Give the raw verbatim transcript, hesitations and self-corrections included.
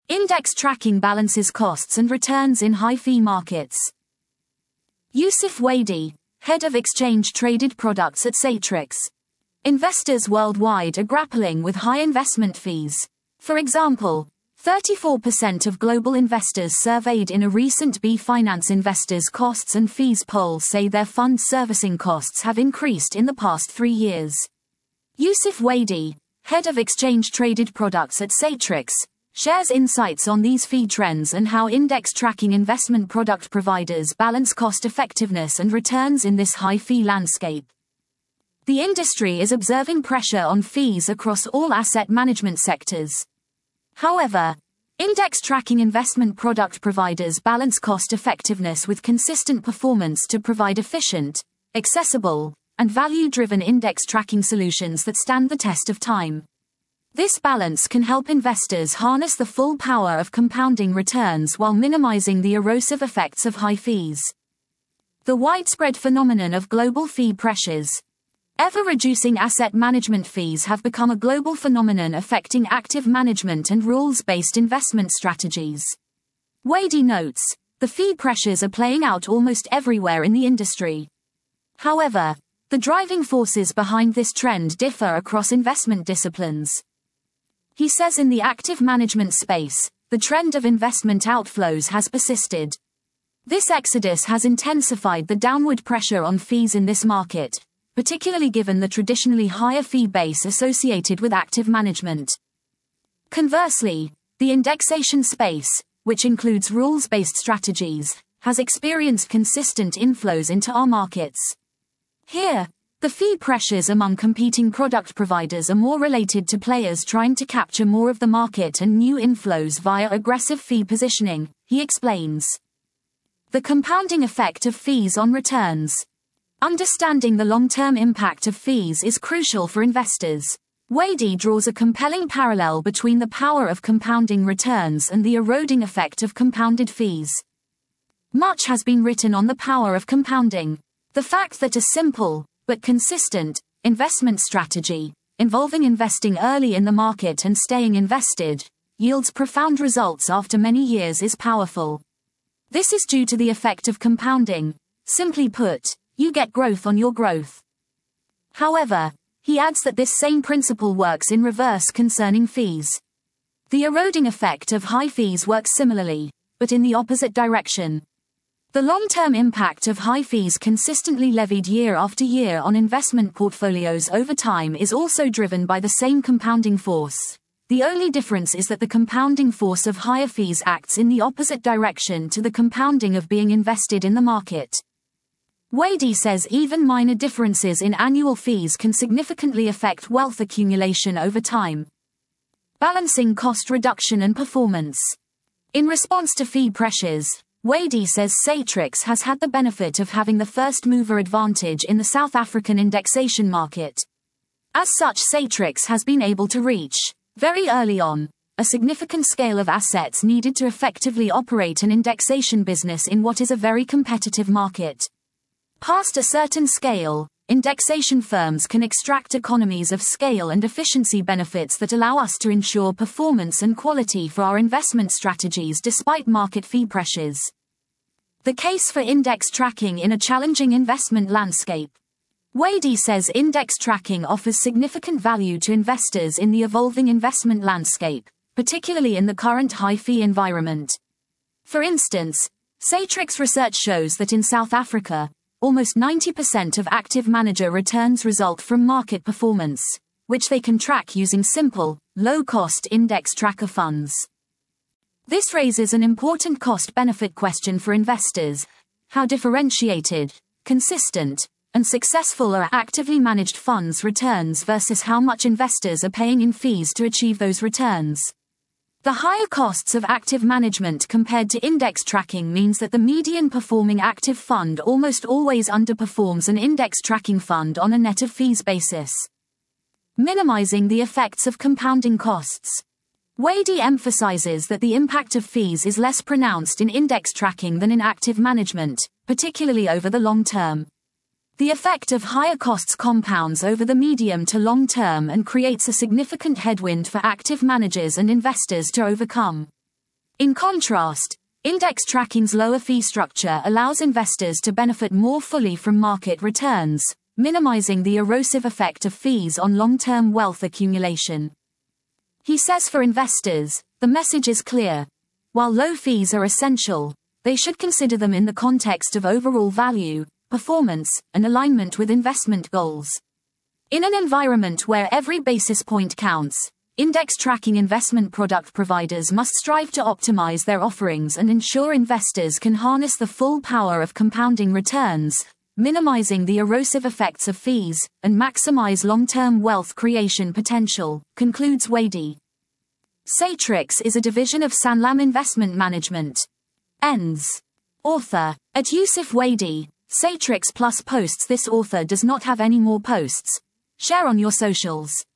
Index tracking balances costs and returns in high-fee markets. Yusuf Wady, head of exchange-traded products at Satrix. Investors worldwide are grappling with high investment fees. For example, thirty-four percent of global investors surveyed in a recent B Finance Investors Costs and Fees poll say their fund servicing costs have increased in the past three years. Yusuf Wady, head of exchange-traded products at Satrix, shares insights on these fee trends and how index tracking investment product providers balance cost-effectiveness and returns in this high-fee landscape. The industry is observing pressure on fees across all asset management sectors. However, index tracking investment product providers balance cost-effectiveness with consistent performance to provide efficient, accessible, and value-driven index tracking solutions that stand the test of time. This balance can help investors harness the full power of compounding returns while minimizing the erosive effects of high fees. The widespread phenomenon of global fee pressures. Ever-reducing asset management fees have become a global phenomenon affecting active management and rules-based investment strategies. Wady notes, the fee pressures are playing out almost everywhere in the industry. However, the driving forces behind this trend differ across investment disciplines. He says in the active management space, the trend of investment outflows has persisted. This exodus has intensified the downward pressure on fees in this market, particularly given the traditionally higher fee base associated with active management. Conversely, the indexation space, which includes rules-based strategies, has experienced consistent inflows into our markets. Here, the fee pressures among competing product providers are more related to players trying to capture more of the market and new inflows via aggressive fee positioning, he explains. The compounding effect of fees on returns. Understanding the long-term impact of fees is crucial for investors. Wady draws a compelling parallel between the power of compounding returns and the eroding effect of compounded fees. Much has been written on the power of compounding. The fact that a simple, but consistent, investment strategy, involving investing early in the market and staying invested, yields profound results after many years is powerful. This is due to the effect of compounding. Simply put, you get growth on your growth. However, he adds that this same principle works in reverse concerning fees. The eroding effect of high fees works similarly, but in the opposite direction. The long-term impact of high fees consistently levied year after year on investment portfolios over time is also driven by the same compounding force. The only difference is that the compounding force of higher fees acts in the opposite direction to the compounding of being invested in the market. Wady says even minor differences in annual fees can significantly affect wealth accumulation over time. Balancing cost reduction and performance. In response to fee pressures, Wady says Satrix has had the benefit of having the first-mover advantage in the South African indexation market. As such, Satrix has been able to reach, very early on, a significant scale of assets needed to effectively operate an indexation business in what is a very competitive market. Past a certain scale, indexation firms can extract economies of scale and efficiency benefits that allow us to ensure performance and quality for our investment strategies despite market fee pressures. The case for index tracking in a challenging investment landscape. Wady says index tracking offers significant value to investors in the evolving investment landscape, particularly in the current high-fee environment. For instance, Satrix research shows that in South Africa, almost ninety percent of active manager returns result from market performance, which they can track using simple, low-cost index tracker funds. This raises an important cost-benefit question for investors. How differentiated, consistent, and successful are actively managed funds returns versus how much investors are paying in fees to achieve those returns? The higher costs of active management compared to index tracking means that the median performing active fund almost always underperforms an index tracking fund on a net of fees basis. Minimizing the effects of compounding costs. Wady emphasizes that the impact of fees is less pronounced in index tracking than in active management, particularly over the long term. The effect of higher costs compounds over the medium to long term and creates a significant headwind for active managers and investors to overcome. In contrast, index tracking's lower fee structure allows investors to benefit more fully from market returns, minimizing the erosive effect of fees on long-term wealth accumulation. He says for investors, the message is clear. While low fees are essential, they should consider them in the context of overall value, performance, and alignment with investment goals. In an environment where every basis point counts, index tracking investment product providers must strive to optimize their offerings and ensure investors can harness the full power of compounding returns, minimizing the erosive effects of fees, and maximize long-term wealth creation potential, concludes Wady. Satrix is a division of Sanlam Investment Management. Ends. Author. At Yusuf Wady, Satrix Plus posts. This author does not have any more posts. Share on your socials.